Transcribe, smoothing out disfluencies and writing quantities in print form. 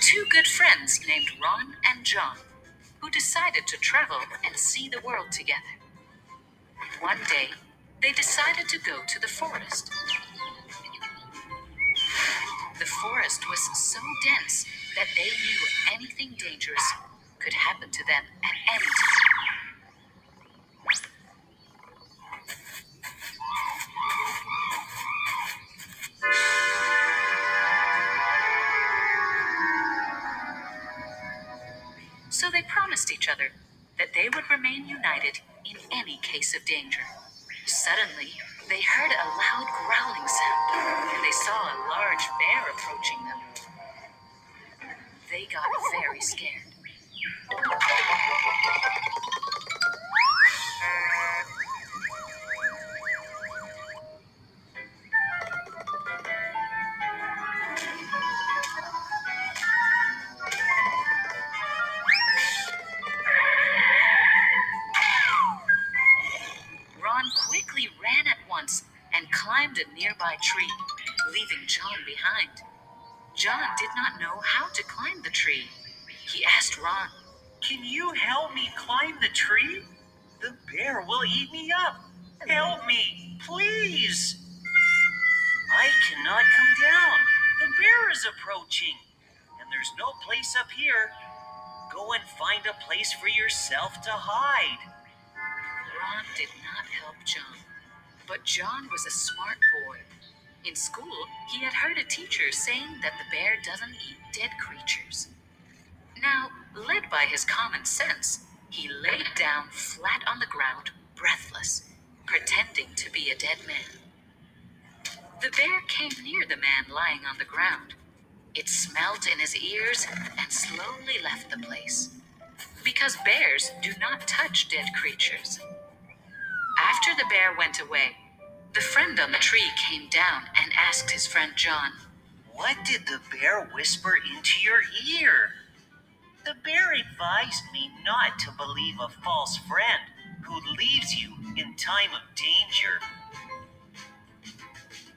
two good friends named Ron and John who decided to travel and see the world together. One day, they decided to go to the forest. The forest was so dense that they knew anything dangerous could happen to them at any time. So they promised each other that they would remain united in any case of danger. Suddenly, they heard a loud growling sound, and they saw a large bear approaching them. They got very scared. Ron quickly ran at once and climbed a nearby tree, leaving John behind. John did not know how to climb the tree. He asked Ron, Can you help me climb the tree? The bear will eat me up. Help me, please. I cannot come down. The bear is approaching, and there's no place up here. Go and find a place for yourself to hide. Ron did not help John, but John was a smart boy. In school, he had heard a teacher saying that the bear doesn't eat dead creatures. Now, led by his common sense, he laid down flat on the ground, breathless, pretending to be a dead man. The bear came near the man lying on the ground. It smelled in his ears and slowly left the place. Because bears do not touch dead creatures. After the bear went away, the friend on the tree came down and asked his friend John, What did the bear whisper into your ear? The bear advised me not to believe a false friend who leaves you in time of danger.